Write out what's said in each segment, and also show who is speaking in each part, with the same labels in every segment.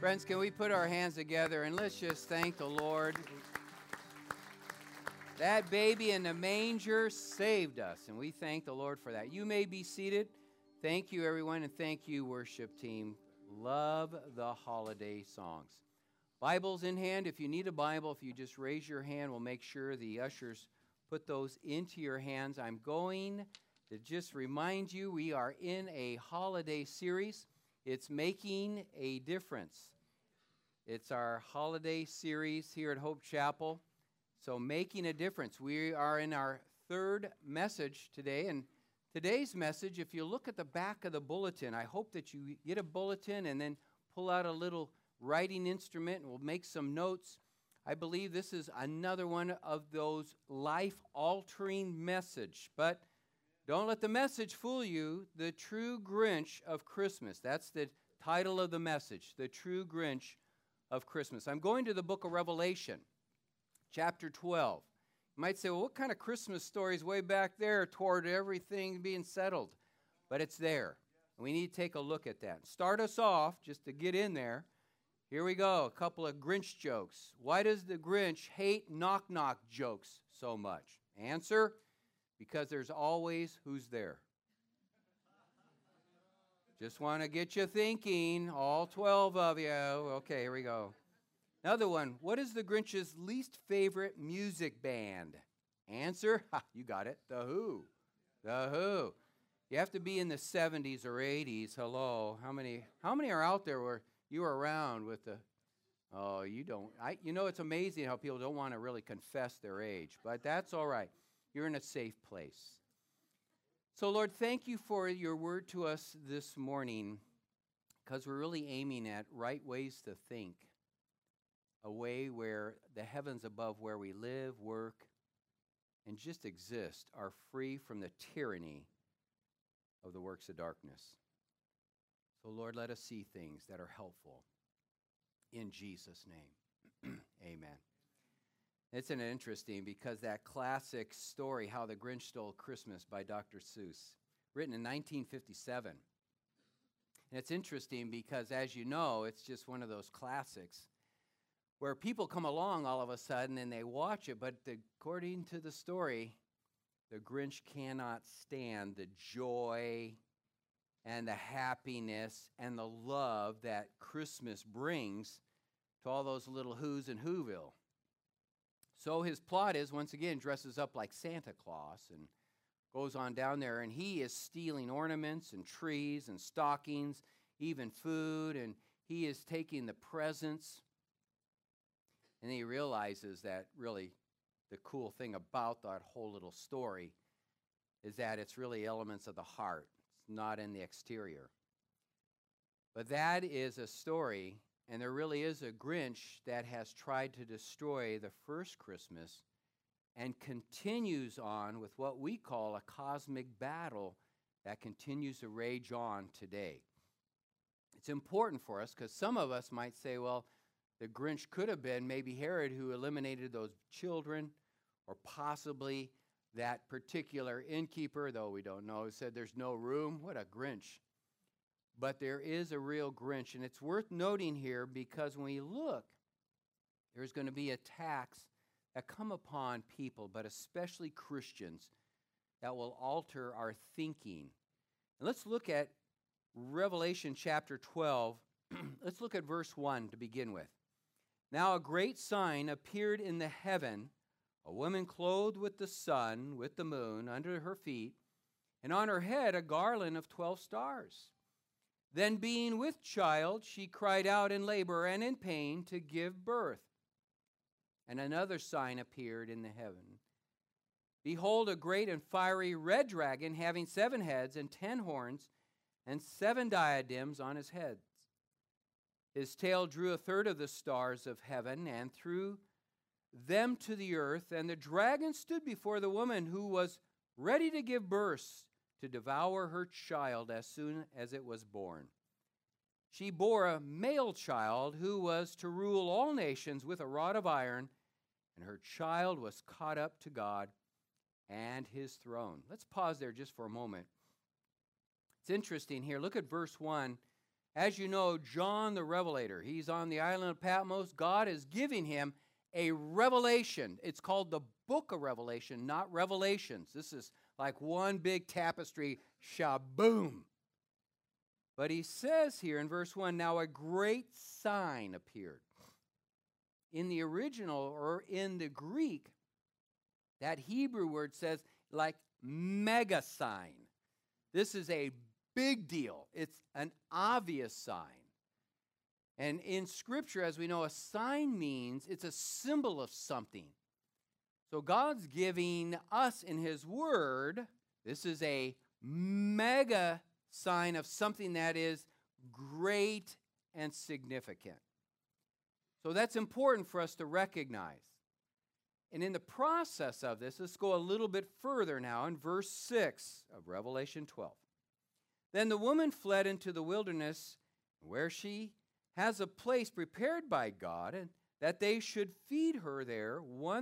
Speaker 1: Friends, can we put our hands together and let's just thank the Lord. That baby in the manger saved us, and we thank the Lord for that. You may be seated. Thank you, everyone, and thank you, worship team. Love the holiday songs. Bibles in hand. If you need a Bible, if you just raise your hand, we'll make sure the ushers put those into your hands. I'm going to just remind you we are in a holiday series. It's Making a Difference. It's our holiday series here at Hope Chapel. So Making a Difference. We are in our third message today. And today's message, if you look at the back of the bulletin, I hope that you get a bulletin and then pull out a little writing instrument and we'll make some notes. I believe this is another one of those life-altering message. But don't let the message fool you. The True Grinch of Christmas. That's the title of the message. The True Grinch of Christmas. I'm going to the book of Revelation, chapter 12. You might say, well, what kind of Christmas story is way back there toward everything being settled? But it's there. And we need to take a look at that. Start us off, just to get in there. Here we go, a couple of Grinch jokes. Why does the Grinch hate knock-knock jokes so much? Answer, because there's always who's there. Just want to get you thinking, all 12 of you. Okay, here we go. Another one, what is the Grinch's least favorite music band? Answer, you got it, The Who. The Who. You have to be in the 70s or 80s. Hello. How many are out there where you were around with the, oh, you don't. It's amazing how people don't want to really confess their age, but that's all right. You're in a safe place. So, Lord, thank you for your word to us this morning, because we're really aiming at right ways to think, a way where the heavens above where we live, work, and just exist are free from the tyranny of the works of darkness. So, Lord, let us see things that are helpful. In Jesus' name, amen. Isn't it interesting, because that classic story, How the Grinch Stole Christmas by Dr. Seuss, written in 1957. And it's interesting because, as you know, it's just one of those classics where people come along all of a sudden and they watch it, but according to the story, the Grinch cannot stand the joy and the happiness and the love that Christmas brings to all those little Who's in Whoville. So his plot is, once again, dresses up like Santa Claus and goes on down there, and he is stealing ornaments and trees and stockings, even food, and he is taking the presents. And he realizes that really the cool thing about that whole little story is that it's really elements of the heart. It's not in the exterior. But that is a story, and there really is a Grinch that has tried to destroy the first Christmas and continues on with what we call a cosmic battle that continues to rage on today. It's important for us because some of us might say, well, the Grinch could have been maybe Herod, who eliminated those children, or possibly that particular innkeeper, though we don't know, said there's no room. What a Grinch. But there is a real Grinch, and it's worth noting here because when we look, there's going to be attacks that come upon people, but especially Christians, that will alter our thinking. And let's look at Revelation chapter 12. Let's look at verse 1 to begin with. Now a great sign appeared in the heaven, a woman clothed with the sun, with the moon under her feet, and on her head a garland of 12 stars. Then being with child, she cried out in labor and in pain to give birth. And another sign appeared in the heaven. Behold, a great and fiery red dragon, having 7 heads and 10 horns, and 7 diadems on his heads. His tail drew a third of the stars of heaven and threw them to the earth. And the dragon stood before the woman who was ready to give birth, to devour her child as soon as it was born. She bore a male child who was to rule all nations with a rod of iron, and her child was caught up to God and his throne. Let's pause there just for a moment. It's interesting here. Look at verse 1. As you know, John the Revelator, he's on the island of Patmos. God is giving him a revelation. It's called the Book of Revelation, not Revelations. This is like one big tapestry, shaboom. But he says here in verse 1, now a great sign appeared. In the original, or in the Greek, that Hebrew word says like mega sign. This is a big deal. It's an obvious sign. And in Scripture, as we know, a sign means it's a symbol of something. So God's giving us in His Word, this is a mega sign of something that is great and significant. So that's important for us to recognize. And in the process of this, let's go a little bit further now in verse 6 of Revelation 12. Then the woman fled into the wilderness, where she has a place prepared by God, and that they should feed her there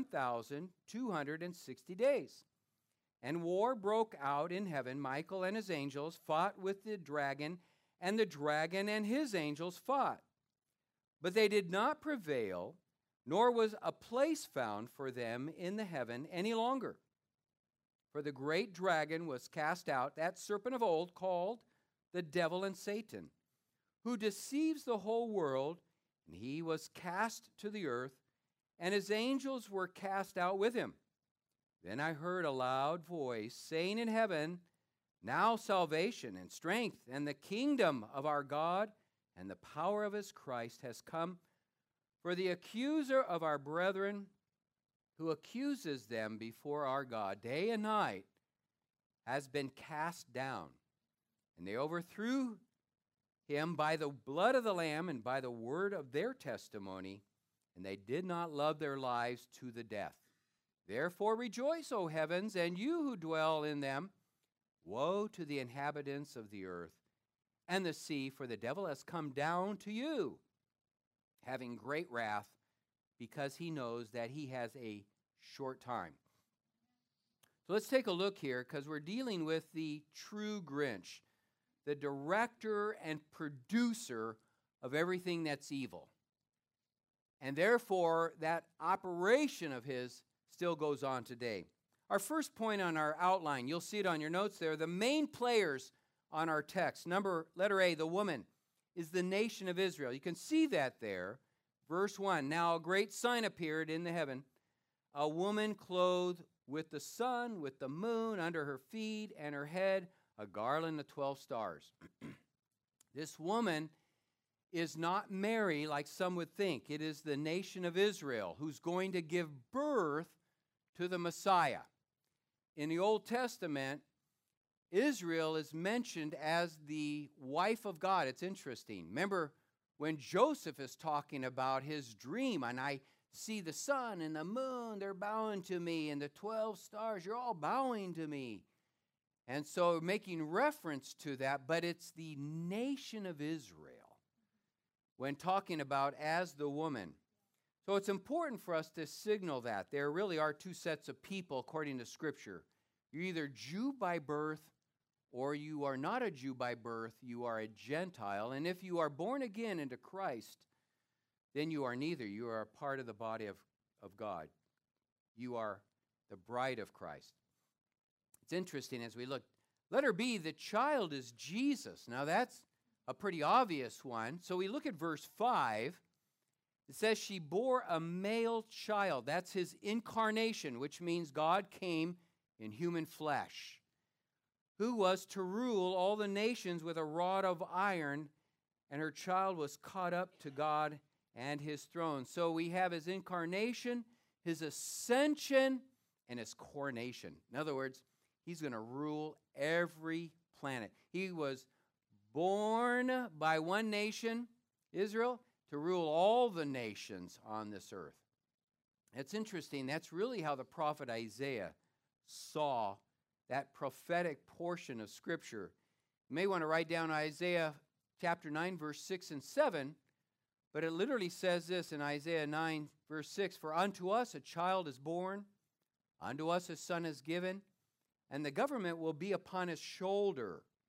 Speaker 1: 1,260 days. And war broke out in heaven. Michael and his angels fought with the dragon and his angels fought. But they did not prevail, nor was a place found for them in the heaven any longer. For the great dragon was cast out, that serpent of old, called the devil and Satan, who deceives the whole world, and he was cast to the earth, and his angels were cast out with him. Then I heard a loud voice saying in heaven, now salvation and strength and the kingdom of our God and the power of his Christ has come. For the accuser of our brethren, who accuses them before our God day and night, has been cast down. And they overthrew him by the blood of the Lamb and by the word of their testimony, and they did not love their lives to the death. Therefore rejoice, O heavens, and you who dwell in them. Woe to the inhabitants of the earth and the sea, for the devil has come down to you, having great wrath, because he knows that he has a short time. So let's take a look here, because we're dealing with the true Grinch, the director and producer of everything that's evil. And therefore, that operation of his still goes on today. Our first point on our outline, you'll see it on your notes there, the main players on our text. Letter A, the woman, is the nation of Israel. You can see that there. Verse 1, now a great sign appeared in the heaven, a woman clothed with the sun, with the moon under her feet, and her head a garland of 12 stars. This woman is not Mary like some would think. It is the nation of Israel who's going to give birth to the Messiah. In the Old Testament, Israel is mentioned as the wife of God. It's interesting. Remember when Joseph is talking about his dream, and I see the sun and the moon, they're bowing to me, and the 12 stars, you're all bowing to me. And so making reference to that, but it's the nation of Israel when talking about as the woman. So it's important for us to signal that there really are two sets of people according to Scripture. You're either Jew by birth or you are not a Jew by birth, you are a Gentile. And if you are born again into Christ, then you are neither. You are a part of the body of God. You are the bride of Christ. It's interesting as we look. Letter B, the child is Jesus. Now that's a pretty obvious one. So we look at verse 5. It says she bore a male child. That's his incarnation, which means God came in human flesh, who was to rule all the nations with a rod of iron, and her child was caught up to God and his throne. So we have his incarnation, his ascension, and his coronation. In other words, he's going to rule every planet. He was born by one nation, Israel, to rule all the nations on this earth. It's interesting. That's really how the prophet Isaiah saw that prophetic portion of Scripture. You may want to write down Isaiah chapter 9, verse 6 and 7, but it literally says this in Isaiah 9, verse 6, for unto us a child is born, unto us a son is given, and the government will be upon his shoulder,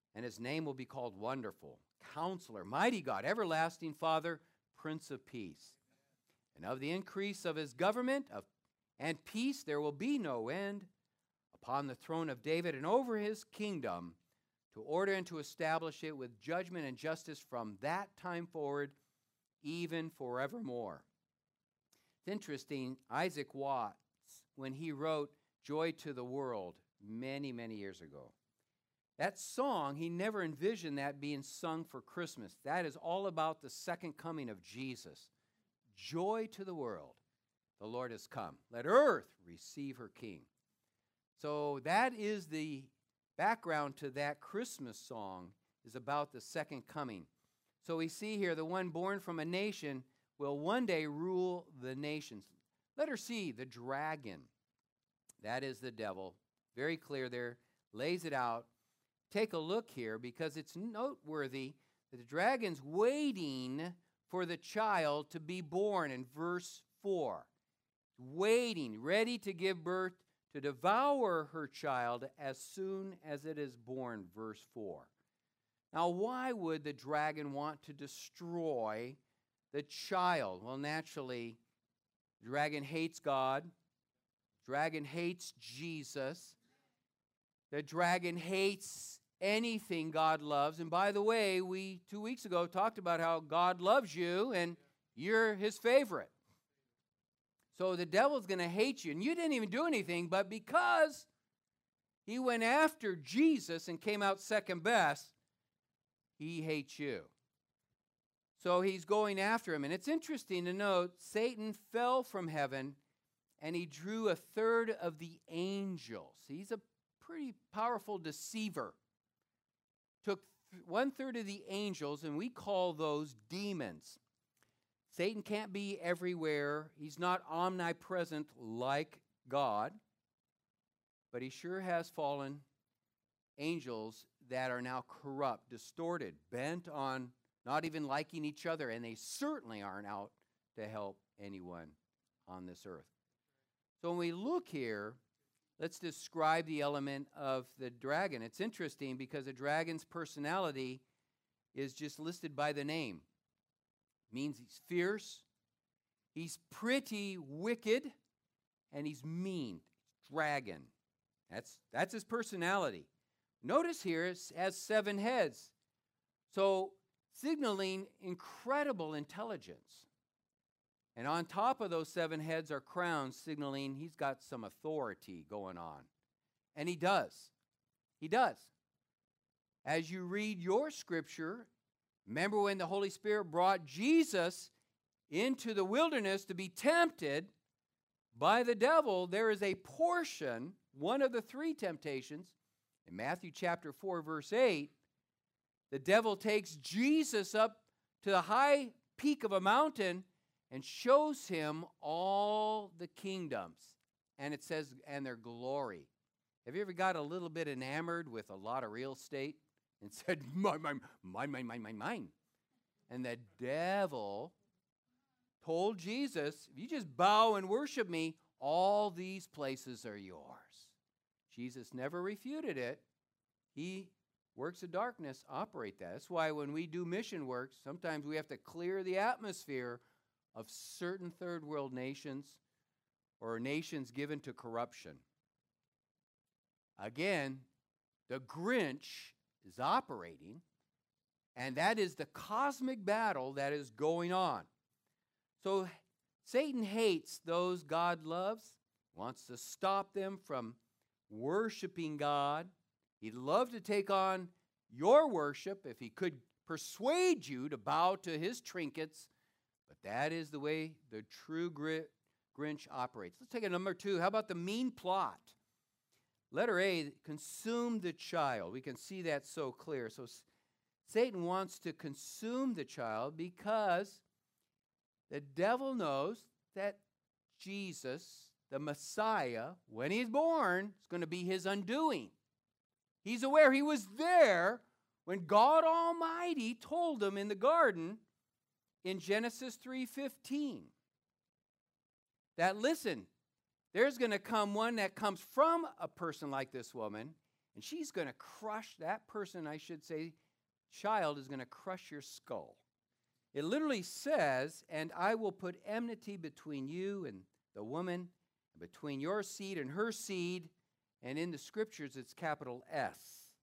Speaker 1: and his name will be called Wonderful, Counselor, Mighty God, Everlasting Father, Prince of Peace. And of the increase of his government and peace there will be no end upon the throne of David and over his kingdom, to order and to establish it with judgment and justice from that time forward, even forevermore. It's interesting, Isaac Watts, when he wrote Joy to the World many, many years ago, that song, he never envisioned that being sung for Christmas. That is all about the second coming of Jesus. Joy to the world, the Lord has come. Let earth receive her King. So that is the background to that Christmas song, is about the second coming. So we see here the one born from a nation will one day rule the nations. Letter C, the dragon. That is the devil. Very clear there. Lays it out. Take a look here because it's noteworthy that the dragon's waiting for the child to be born in verse 4. Waiting, ready to give birth, to devour her child as soon as it is born, verse 4. Now, why would the dragon want to destroy the child? Well, naturally, the dragon hates God. The dragon hates Jesus. The dragon hates anything God loves. And by the way, we 2 weeks ago talked about how God loves you and you're his favorite. So the devil's going to hate you. And you didn't even do anything, but because he went after Jesus and came out second best, he hates you. So he's going after him. And it's interesting to note, Satan fell from heaven and he drew a third of the angels. He's a pretty powerful deceiver. Took 1/3 of the angels, and we call those demons. Satan can't be everywhere. He's not omnipresent like God, but he sure has fallen angels that are now corrupt, distorted, bent on not even liking each other, and they certainly aren't out to help anyone on this earth. So when we look here, let's describe the element of the dragon. It's interesting because the dragon's personality is just listed by the name. It means he's fierce, he's pretty wicked, and he's mean. Dragon. That's his personality. Notice here it has 7 heads. So signaling incredible intelligence. And on top of those 7 heads are crowns, signaling he's got some authority going on. And he does. He does. As you read your scripture, remember when the Holy Spirit brought Jesus into the wilderness to be tempted by the devil, there is a portion, one of the 3 temptations, in Matthew chapter 4, verse 8, the devil takes Jesus up to the high peak of a mountain and shows him all the kingdoms. And it says, and their glory. Have you ever got a little bit enamored with a lot of real estate and said, mine? And the devil told Jesus, if you just bow and worship me, all these places are yours. Jesus never refuted it. He works of darkness operate that. That's why when we do mission work, sometimes we have to clear the atmosphere of certain third world nations or nations given to corruption. Again, the Grinch is operating, and that is the cosmic battle that is going on. So Satan hates those God loves, wants to stop them from worshiping God. He'd love to take on your worship if he could persuade you to bow to his trinkets, but that is the way the true Grinch operates. Let's take a number 2. How about the mean plot? Letter A, consume the child. We can see that so clear. So Satan wants to consume the child because the devil knows that Jesus, the Messiah, when he's born, is going to be his undoing. He's aware. He was there when God Almighty told him in the garden in Genesis 3:15 that, listen, there's going to come one that comes from a person like this woman. And she's going to crush that person, I should say, child is going to crush your skull. It literally says, and I will put enmity between you and the woman, between your seed and her seed, and in the scriptures it's capital S.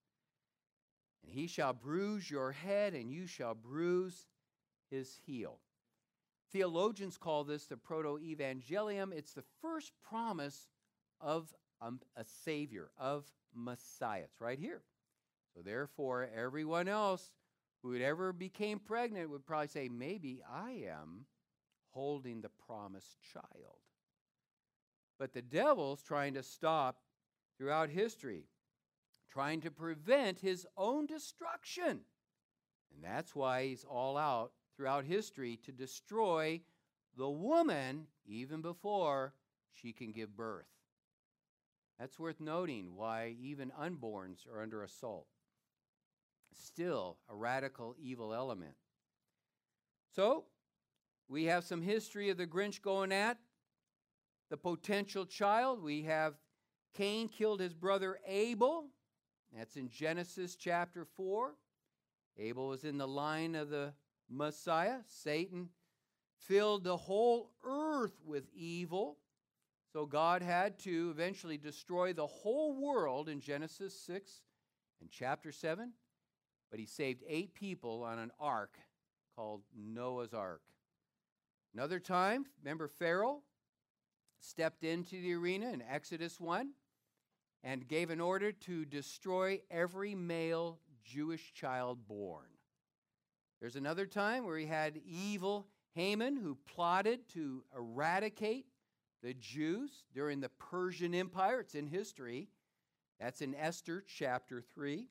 Speaker 1: And he shall bruise your head, and you shall bruise his heel. Theologians call this the proto-evangelium. It's the first promise of a Savior, of Messiah. It's right here. So therefore, everyone else who would ever became pregnant would probably say, maybe I am holding the promised child. But the devil's trying to stop throughout history, trying to prevent his own destruction. And that's why he's all out throughout history to destroy the woman even before she can give birth. That's worth noting why even unborns are under assault. Still a radical evil element. So, we have some history of the Grinch going at the potential child. We have Cain killed his brother Abel. That's in Genesis chapter 4. Abel was in the line of the Messiah. Satan filled the whole earth with evil. So God had to eventually destroy the whole world in Genesis 6 and chapter 7. But he saved 8 people on an ark called Noah's Ark. Another time, remember Pharaoh stepped into the arena in Exodus 1 and gave an order to destroy every male Jewish child born. There's another time where he had evil Haman who plotted to eradicate the Jews during the Persian Empire. It's in history. That's in Esther chapter 3.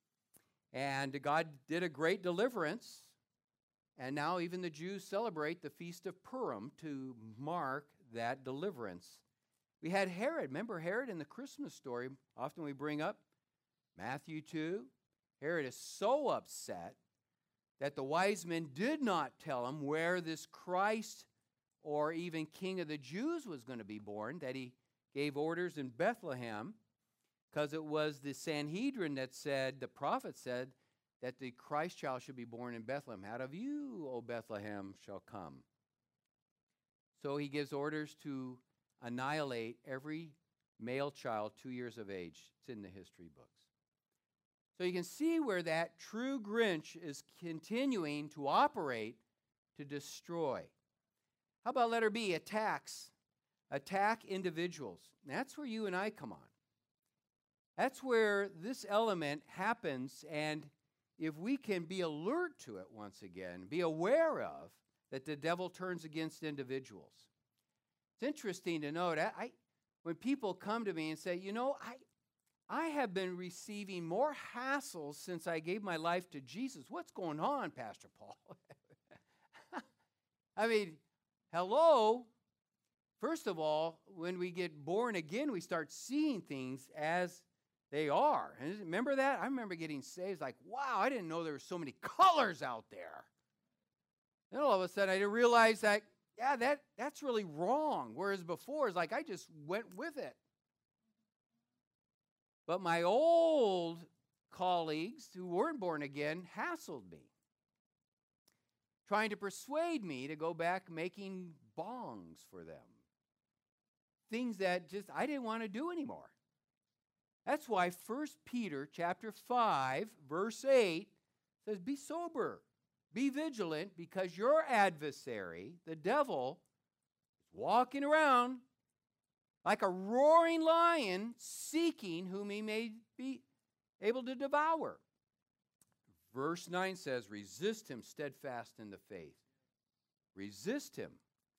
Speaker 1: And God did a great deliverance. And now even the Jews celebrate the Feast of Purim to mark that deliverance. We had Herod. Remember Herod in the Christmas story? Often we bring up Matthew 2. Herod is so upset that the wise men did not tell him where this Christ or even King of the Jews was going to be born, that he gave orders in Bethlehem, because it was the Sanhedrin that said, the prophet said, that the Christ child should be born in Bethlehem. Out of you, O Bethlehem, shall come. So he gives orders to annihilate every male child 2 years of age. It's in the history books. So you can see where that true Grinch is continuing to operate to destroy. How about letter B, attacks? Attack individuals. That's where you and I come on. That's where this element happens, and if we can be alert to it once again, be aware of that the devil turns against individuals. It's interesting to note, when people come to me and say, you know, I have been receiving more hassles since I gave my life to Jesus. What's going on, Pastor Paul? I mean, hello? First of all, when we get born again, we start seeing things as they are. And remember that? I remember getting saved, like, wow, I didn't know there were so many colors out there. Then all of a sudden I didn't realize that, yeah, that's really wrong. Whereas before, it's like I just went with it. But my old colleagues who weren't born again hassled me, trying to persuade me to go back making bongs for them. Things that just I didn't want to do anymore. That's why 1 Peter chapter 5, verse 8 says, be sober, be vigilant, because your adversary, the devil, is walking around like a roaring lion, seeking whom he may be able to devour. Verse 9 says, resist him steadfast in the faith. Resist him.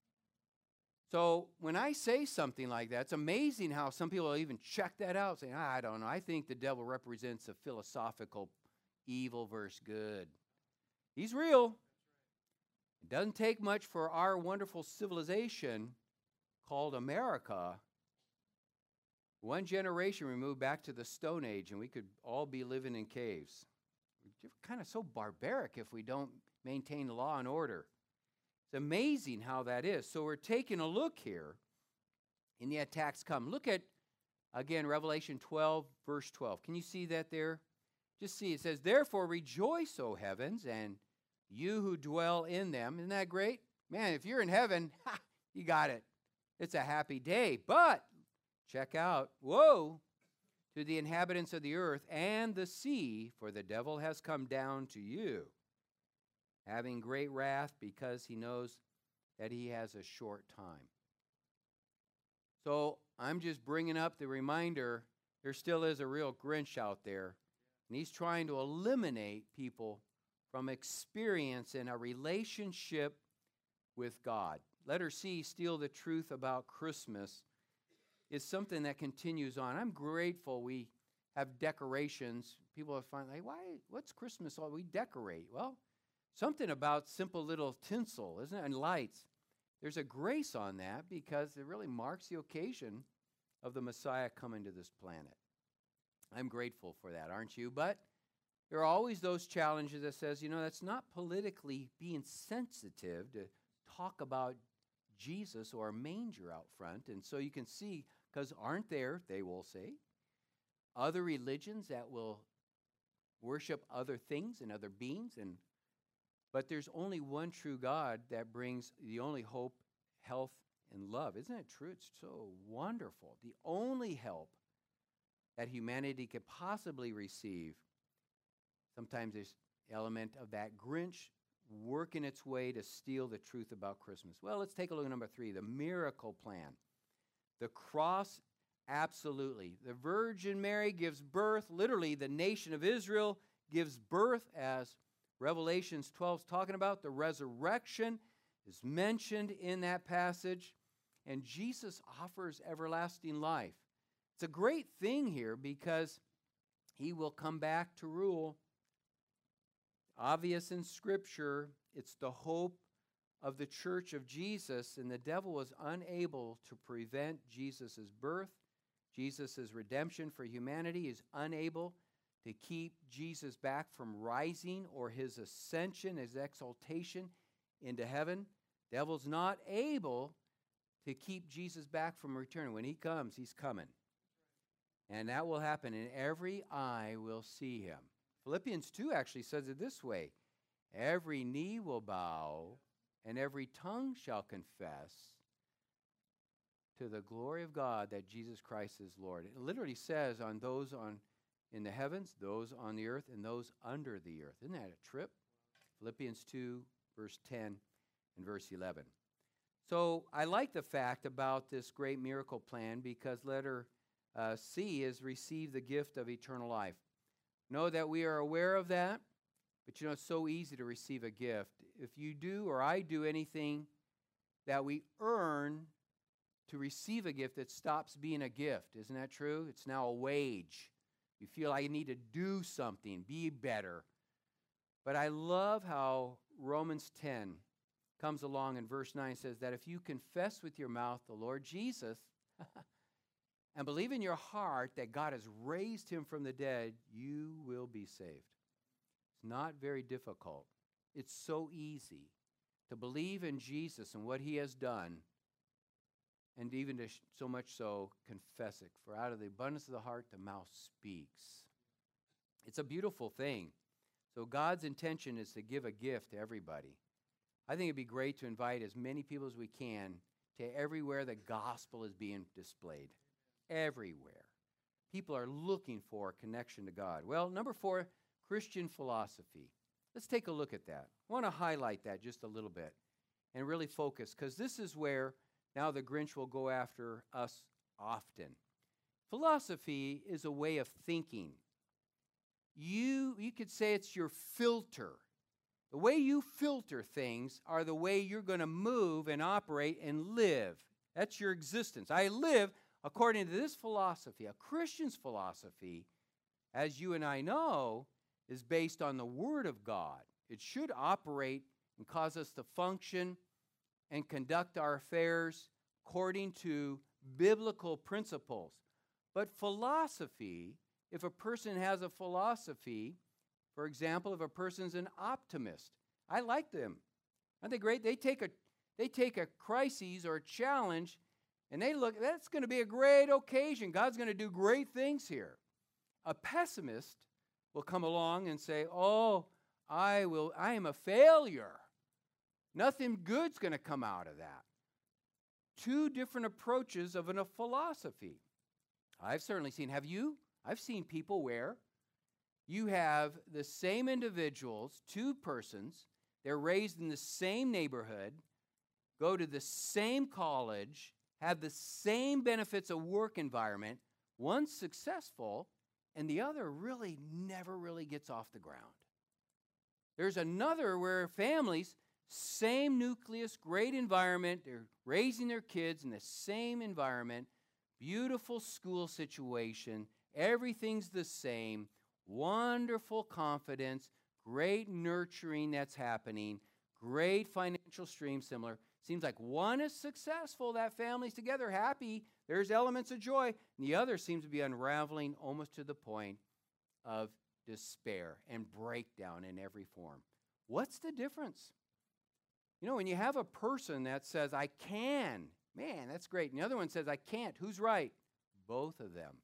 Speaker 1: So when I say something like that, it's amazing how some people will even check that out, saying, I don't know, I think the devil represents a philosophical evil versus good. He's real. It doesn't take much for our wonderful civilization called America. One generation removed back to the Stone Age, and we could all be living in caves. We're kind of so barbaric if we don't maintain law and order. It's amazing how that is. So we're taking a look here, and the attacks come. Look at Again, Revelation 12, verse 12. Can you see that there? Just see, it says, therefore rejoice, O heavens, and you who dwell in them. Isn't that great? Man, if you're in heaven, you got it. It's a happy day. But, check out, woe to the inhabitants of the earth and the sea, for the devil has come down to you, having great wrath, because he knows that he has a short time. So I'm just bringing up the reminder, there still is a real Grinch out there, and he's trying to eliminate people from experiencing a relationship with God. Letter C, steal the truth about Christmas, is something that continues on. I'm grateful we have decorations. People are finding, like, what's Christmas all? We decorate. Well, something about simple little tinsel, isn't it? And lights. There's a grace on that because it really marks the occasion of the Messiah coming to this planet. I'm grateful for that, aren't you? But there are always those challenges that says, that's not politically being sensitive to talk about Jesus or a manger out front. And so you can see, because aren't there, they will say, other religions that will worship other things and other beings, but there's only one true God that brings the only hope, health, and love. Isn't it true? It's so wonderful. The only help that humanity could possibly receive. Sometimes there's an element of that Grinch working its way to steal the truth about Christmas. Well, let's take a look at number 3, the miracle plan. The cross, absolutely. The Virgin Mary gives birth, literally the nation of Israel gives birth, as Revelations 12 is talking about. The resurrection is mentioned in that passage, and Jesus offers everlasting life. It's a great thing here because he will come back to rule. Obvious in Scripture, it's the hope of the church of Jesus, and the devil was unable to prevent Jesus' birth, Jesus' redemption for humanity. He is unable to keep Jesus back from rising or his ascension, his exaltation into heaven. Devil's not able to keep Jesus back from returning. When he comes, he's coming. And that will happen, and every eye will see him. Philippians 2 actually says it this way: every knee will bow, and every tongue shall confess to the glory of God that Jesus Christ is Lord. It literally says on those in the heavens, those on the earth, and those under the earth. Isn't that a trip? Philippians 2, verse 10 and verse 11. So I like the fact about this great miracle plan because letter C is receive the gift of eternal life. Know that we are aware of that, but it's so easy to receive a gift. If you do or I do anything that we earn to receive a gift, it stops being a gift. Isn't that true? It's now a wage. You feel I need to do something, be better. But I love how Romans 10 comes along in verse 9, says that if you confess with your mouth the Lord Jesus and believe in your heart that God has raised him from the dead, you will be saved. It's not very difficult. It's so easy to believe in Jesus and what he has done, and even to so much so confess it. For out of the abundance of the heart, the mouth speaks. It's a beautiful thing. So God's intention is to give a gift to everybody. I think it'd be great to invite as many people as we can to everywhere the gospel is being displayed. Everywhere. People are looking for a connection to God. Well, number 4, Christian philosophy. Let's take a look at that. I want to highlight that just a little bit and really focus, because this is where now the Grinch will go after us often. Philosophy is a way of thinking. You could say it's your filter. The way you filter things are the way you're going to move and operate and live. That's your existence. I live according to this philosophy. A Christian's philosophy, as you and I know, is based on the Word of God. It should operate and cause us to function and conduct our affairs according to biblical principles. But philosophy, if a person has a philosophy, for example, if a person's an optimist, I like them. Aren't they great? They take a crisis or a challenge And they look, that's going to be a great occasion. God's going to do great things here. A pessimist will come along and say, oh, I am a failure. Nothing good's going to come out of that. Two different approaches of a philosophy. I've certainly seen, have you? I've seen people where you have the same individuals, two persons, they're raised in the same neighborhood, go to the same college, have the same benefits of work environment, one's successful, and the other really never really gets off the ground. There's another where families, same nucleus, great environment, they're raising their kids in the same environment, beautiful school situation, everything's the same, wonderful confidence, great nurturing that's happening, great financial stream similar. Seems like one is successful, that family's together, happy, there's elements of joy, and the other seems to be unraveling almost to the point of despair and breakdown in every form. What's the difference? You know, when you have a person that says, I can, man, that's great. And the other one says, I can't. Who's right? Both of them.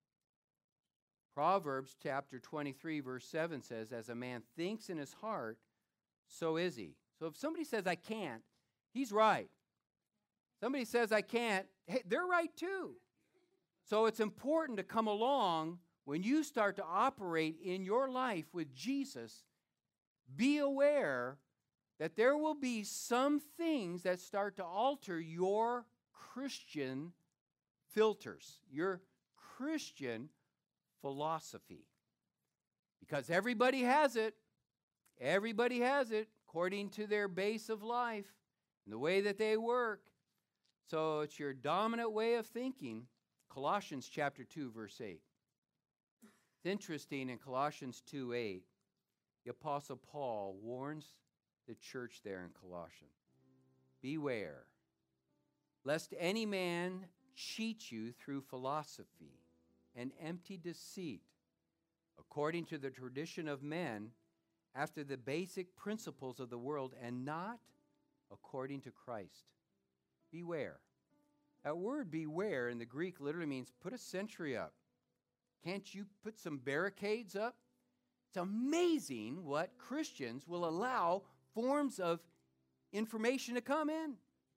Speaker 1: Proverbs chapter 23, verse 7 says, as a man thinks in his heart, so is he. So if somebody says, I can't, he's right. Somebody says, I can't, hey, they're right too. So it's important to come along when you start to operate in your life with Jesus, be aware that there will be some things that start to alter your Christian filters, your Christian philosophy. Because everybody has it. Everybody has it according to their base of life and the way that they work. So it's your dominant way of thinking. Colossians chapter 2, verse 8. It's interesting in Colossians 2:8, the Apostle Paul warns the church there in Colossians. Beware, lest any man cheat you through philosophy and empty deceit, according to the tradition of men, after the basic principles of the world, and not according to Christ. Beware. That word beware in the Greek literally means put a sentry up. Can't you put some barricades up? It's amazing what Christians will allow forms of information to come in.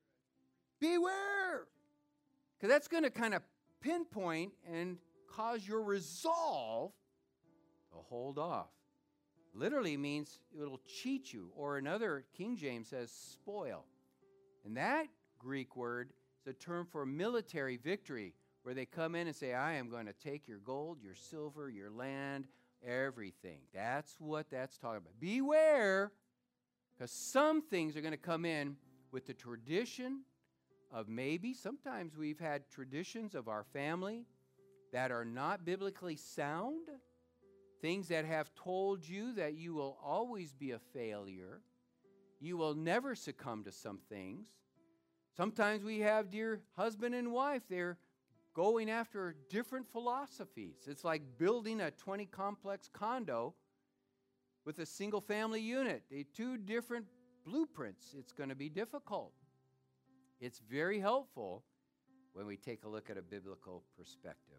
Speaker 1: Beware! Because that's going to kind of pinpoint and cause your resolve to hold off. Literally means it'll cheat you, or another, King James says spoil. And that Greek word is a term for military victory, where they come in and say, I am going to take your gold, your silver, your land, everything. That's what that's talking about. Beware, because some things are going to come in with the tradition of maybe, sometimes we've had traditions of our family that are not biblically sound, things that have told you that you will always be a failure, you will never succumb to some things. Sometimes we have dear husband and wife, they're going after different philosophies. It's like building a 20-complex condo with a single family unit. Two different blueprints. It's going to be difficult. It's very helpful when we take a look at a biblical perspective.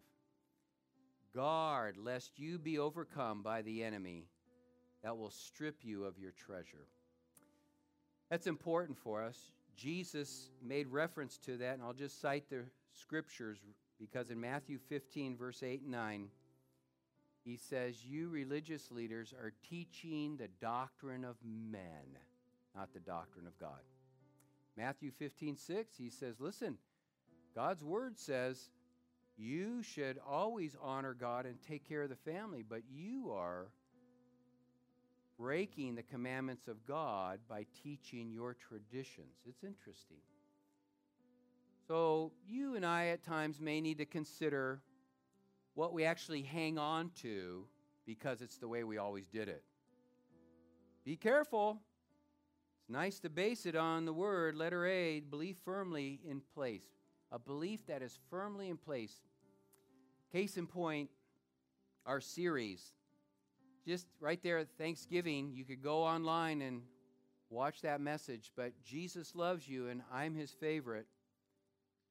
Speaker 1: Guard lest you be overcome by the enemy that will strip you of your treasure. That's important for us. Jesus made reference to that, and I'll just cite the scriptures because in Matthew 15, verse 8 and 9, he says, you religious leaders are teaching the doctrine of men, not the doctrine of God. Matthew 15, 6, he says, listen, God's word says you should always honor God and take care of the family, but you are breaking the commandments of God by teaching your traditions. It's interesting. So you and I at times may need to consider what we actually hang on to because it's the way we always did it. Be careful. It's nice to base it on the word, letter A, belief firmly in place. A belief that is firmly in place. Case in point, our series. Just right there at Thanksgiving, you could go online and watch that message, but Jesus loves you and I'm his favorite.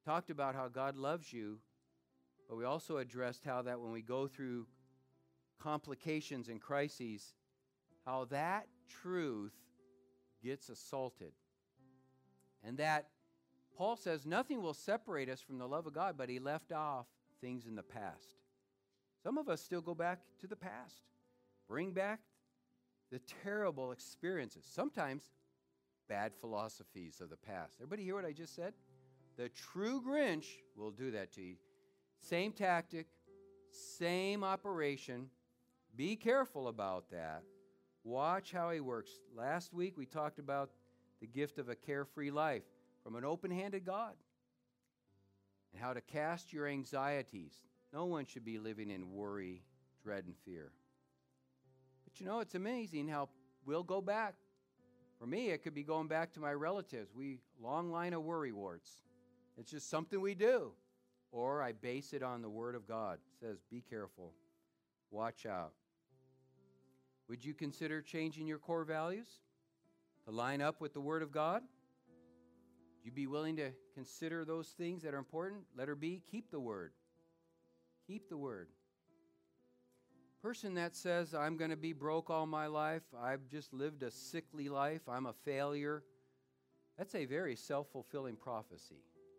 Speaker 1: talked about how God loves you, but we also addressed how that when we go through complications and crises, how that truth gets assaulted. And that Paul says nothing will separate us from the love of God, but he left off things in the past. Some of us still go back to the past, bring back the terrible experiences, sometimes bad philosophies of the past. Everybody hear what I just said? The true Grinch will do that to you. Same tactic, same operation. Be careful about that. Watch how he works. Last week we talked about the gift of a carefree life from an open-handed God and how to cast your anxieties. No one should be living in worry, dread, and fear. But you know, it's amazing how we'll go back. For me, it could be going back to my relatives. Long line of worry warts. It's just something we do. Or I base it on the Word of God. It says, be careful. Watch out. Would you consider changing your core values to line up with the Word of God? Would you be willing to consider those things that are important? Letter B, keep the Word. Keep the Word. Person that says, I'm going to be broke all my life, I've just lived a sickly life, I'm a failure, that's a very self-fulfilling prophecy.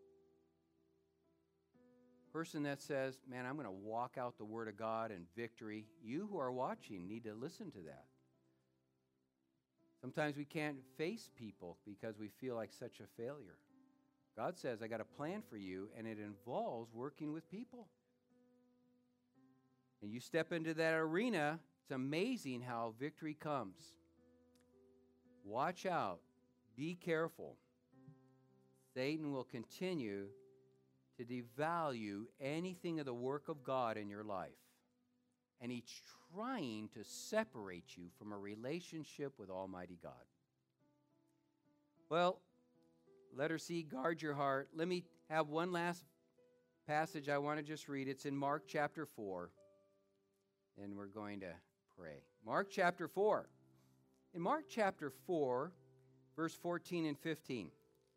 Speaker 1: Person that says, man, I'm going to walk out the Word of God in victory, you who are watching need to listen to that. Sometimes we can't face people because we feel like such a failure. God says, I got a plan for you, and it involves working with people. And you step into that arena, it's amazing how victory comes. Watch out. Be careful. Satan will continue to devalue anything of the work of God in your life. And he's trying to separate you from a relationship with Almighty God. Well, letter C, guard your heart. Let me have one last passage I want to just read. It's in Mark chapter 4. And we're going to pray. Mark chapter 4. In Mark chapter 4, verse 14 and 15.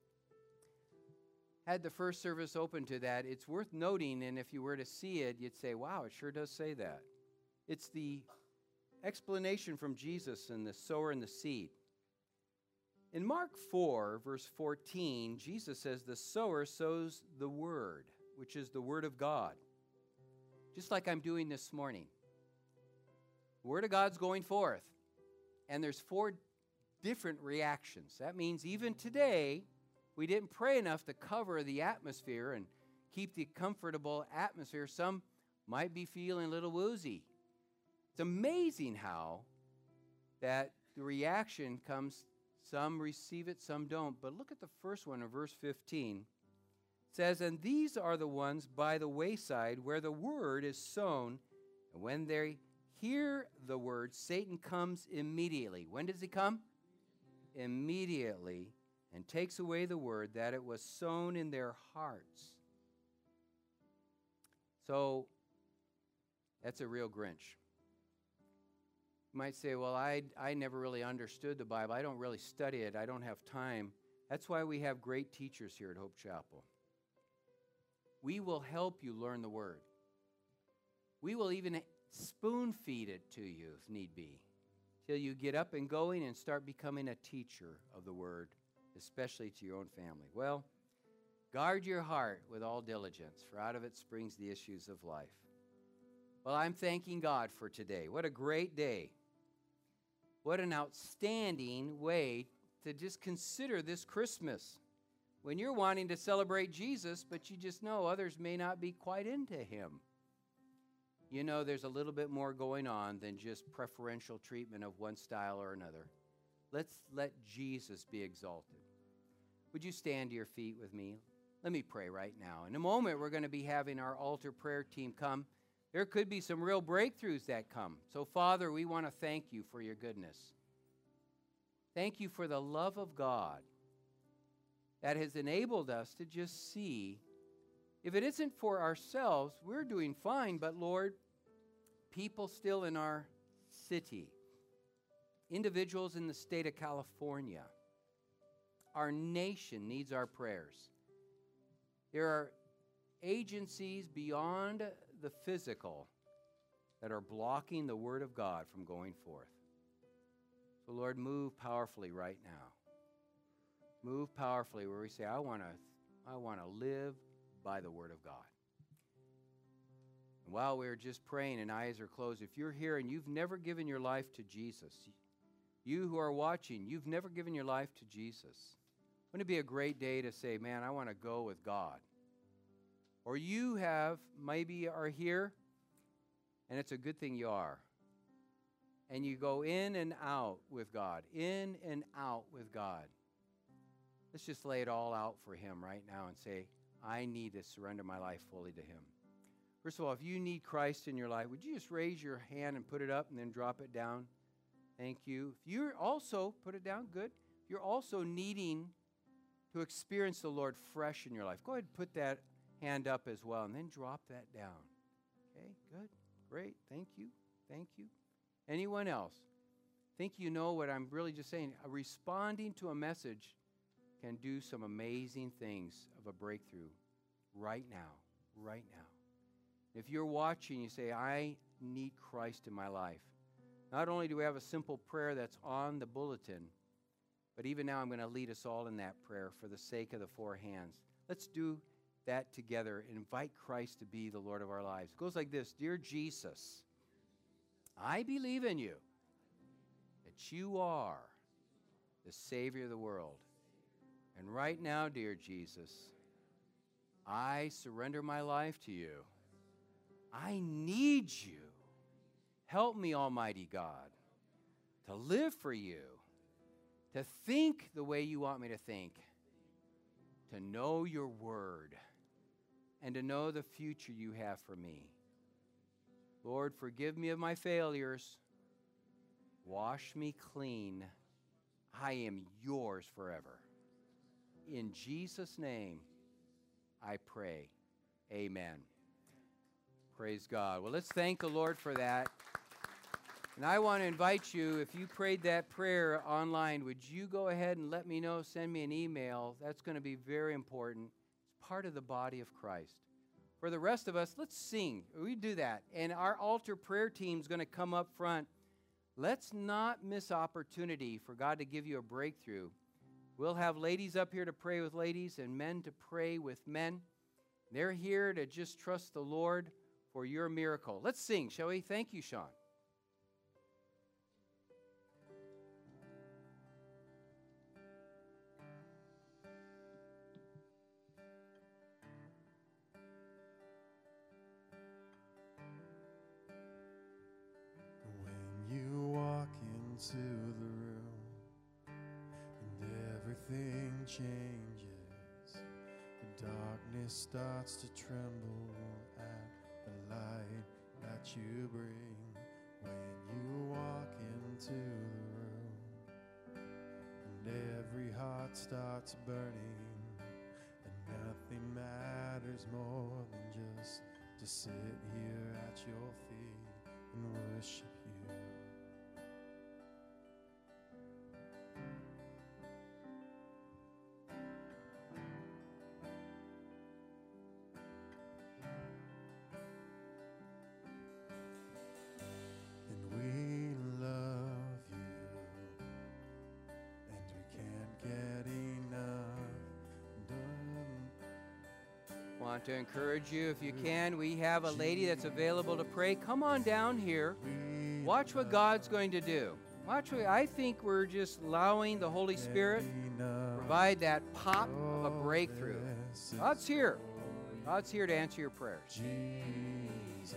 Speaker 1: Had the first service open to that, it's worth noting, and if you were to see it, you'd say, wow, it sure does say that. It's the explanation from Jesus and the sower and the seed. In Mark 4, verse 14, Jesus says, the sower sows the word, which is the word of God. Just like I'm doing this morning. The Word of God's going forth, and there's 4 different reactions. That means even today, we didn't pray enough to cover the atmosphere and keep the comfortable atmosphere. Some might be feeling a little woozy. It's amazing how that the reaction comes. Some receive it, some don't. But look at the first one in verse 15. It says, and these are the ones by the wayside where the word is sown, and when they hear the word, Satan comes immediately. When does he come? Immediately, and takes away the word that it was sown in their hearts. So, that's a real Grinch. You might say, well, I never really understood the Bible. I don't really study it. I don't have time. That's why we have great teachers here at Hope Chapel. We will help you learn the word. We will even spoon feed it to you if need be, till you get up and going and start becoming a teacher of the word, especially to your own family. Well, guard your heart with all diligence, for out of it springs the issues of life. Well, I'm thanking God for today. What a great day. What an outstanding way to just consider this Christmas. When you're wanting to celebrate Jesus, but you just know others may not be quite into him. You know, there's a little bit more going on than just preferential treatment of one style or another. Let's let Jesus be exalted. Would you stand to your feet with me? Let me pray right now. In a moment, we're going to be having our altar prayer team come. There could be some real breakthroughs that come. So, Father, we want to thank you for your goodness. Thank you for the love of God that has enabled us to just see. If it isn't for ourselves, we're doing fine, but Lord, people still in our city, individuals in the state of California, our nation needs our prayers. There are agencies beyond the physical that are blocking the Word of God from going forth. So, Lord, move powerfully right now. Move powerfully where we say, I want to live by the Word of God. And while we're just praying and eyes are closed, if you're here and you've never given your life to Jesus, you who are watching, you've never given your life to Jesus, wouldn't it be a great day to say, man, I want to go with God? Or you maybe are here, and it's a good thing you are. And you go in and out with God, in and out with God. Let's just lay it all out for Him right now and say, I need to surrender my life fully to Him. First of all, if you need Christ in your life, would you just raise your hand and put it up and then drop it down? Thank you. If you're also, put it down, good. If you're also needing to experience the Lord fresh in your life, go ahead and put that hand up as well, and then drop that down. Okay, good, great, thank you, thank you. Anyone else? Think you know what I'm really just saying? Responding to a message can do some amazing things of a breakthrough right now, right now. If you're watching, you say, I need Christ in my life. Not only do we have a simple prayer that's on the bulletin, but even now I'm going to lead us all in that prayer for the sake of the four hands. Let's do that together. Invite Christ to be the Lord of our lives. It goes like this. Dear Jesus, I believe in you, that you are the Savior of the world. And right now, dear Jesus, I surrender my life to you. I need you. Help me, Almighty God, to live for you, to think the way you want me to think, to know your word, and to know the future you have for me. Lord, forgive me of my failures. Wash me clean. I am yours forever. In Jesus' name, I pray. Amen. Praise God. Well, let's thank the Lord for that. And I want to invite you, if you prayed that prayer online, would you go ahead and let me know, send me an email. That's going to be very important. It's part of the body of Christ. For the rest of us, let's sing. We do that. And our altar prayer team is going to come up front. Let's not miss opportunity for God to give you a breakthrough. We'll have ladies up here to pray with ladies and men to pray with men. They're here to just trust the Lord for your miracle. Let's sing, shall we? Thank you, Sean.
Speaker 2: When you walk into the room and everything changes, the darkness starts to tremble at the light that you bring. When you walk into the room and every heart starts burning, and nothing matters more than just to sit here at your feet and worship you. And we love you, and we can't get enough done.
Speaker 1: Want to encourage you, if you can, we have a lady that's available to pray. Come on down here. Watch what God's going to do. I think we're just allowing the Holy Spirit provide that pop of a breakthrough. God's here. God's here to answer your prayers.
Speaker 2: Jesus.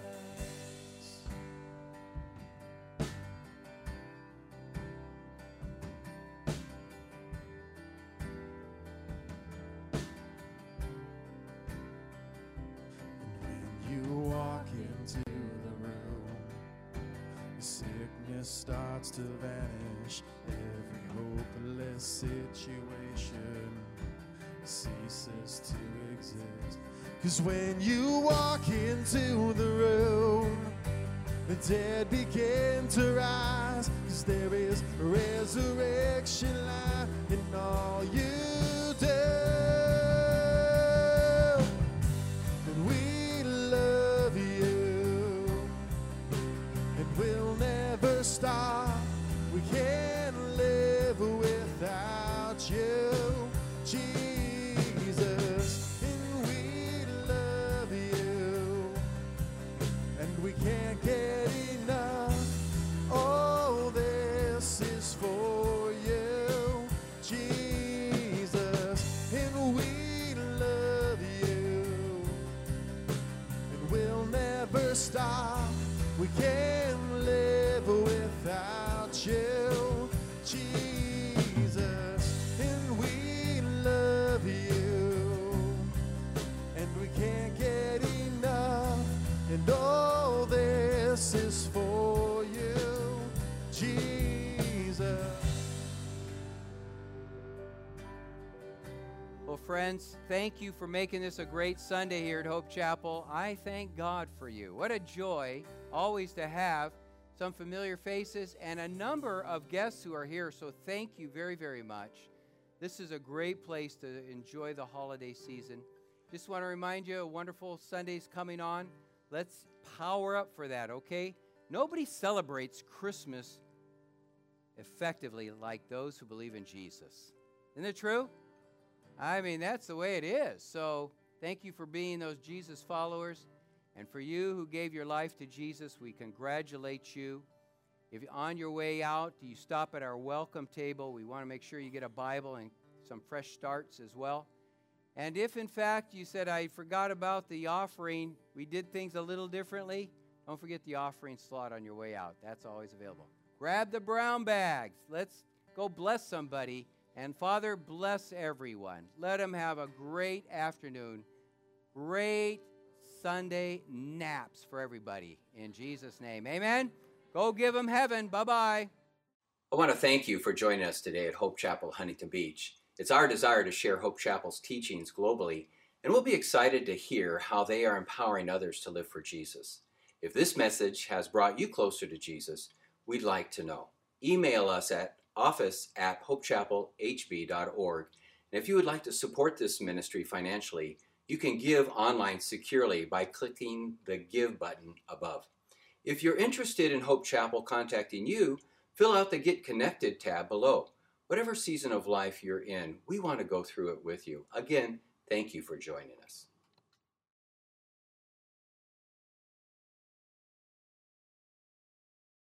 Speaker 2: And when you walk into the room, the sickness starts to vanish. Every hopeless situation ceases to exist. 'Cause when you walk into the room, the dead begin to rise. 'Cause there is resurrection life in all you do. We can't live without you, Jesus. And we love you, and we can't get enough. All this is for you, Jesus. And we love you, and we'll never stop. We can't live without you, Jesus. And we love you, and we can't get enough. And all this is for you, Jesus.
Speaker 1: Well, friends, thank you for making this a great Sunday here at Hope Chapel. I thank God for you. What a joy always to have some familiar faces and a number of guests who are here. So thank you very, very much. This is a great place to enjoy the holiday season. Just want to remind you, a wonderful Sunday's coming on. Let's power up for that, okay? Nobody celebrates Christmas effectively like those who believe in Jesus. Isn't it true? I mean, that's the way it is. So thank you for being those Jesus followers. And for you who gave your life to Jesus, we congratulate you. If on your way out, you stop at our welcome table. We want to make sure you get a Bible and some fresh starts as well. And if, in fact, you said, I forgot about the offering, we did things a little differently, don't forget the offering slot on your way out. That's always available. Grab the brown bags. Let's go bless somebody. And Father, bless everyone. Let them have a great afternoon, great Sunday naps for everybody. In Jesus' name, amen. Go give them heaven. Bye-bye.
Speaker 3: I want to thank you for joining us today at Hope Chapel, Huntington Beach. It's our desire to share Hope Chapel's teachings globally, and we'll be excited to hear how they are empowering others to live for Jesus. If this message has brought you closer to Jesus, we'd like to know. Email us at office@hopechapelhb.org. And if you would like to support this ministry financially, you can give online securely by clicking the Give button above. If you're interested in Hope Chapel contacting you, fill out the Get Connected tab below. Whatever season of life you're in, we want to go through it with you. Again, thank you for joining us.